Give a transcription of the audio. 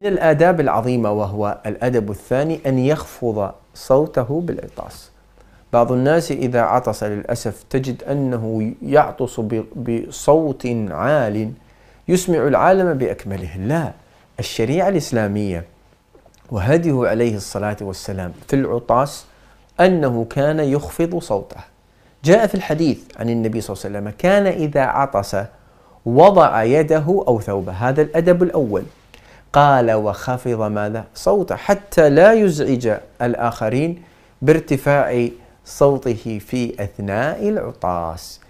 من الآداب العظيمة وهو الأدب الثاني أن يخفض صوته بالعطاس. بعض الناس إذا عطس للأسف تجد أنه يعطس بصوت عال يسمع العالم بأكمله. لا، الشريعة الإسلامية وهديه عليه الصلاة والسلام في العطاس أنه كان يخفض صوته. جاء في الحديث عن النبي صلى الله عليه وسلم كان إذا عطس وضع يده أو ثوبه، هذا الأدب الأول. قال وخفض ماذا؟ صوته، حتى لا يزعج الآخرين بارتفاع صوته في أثناء العطاس.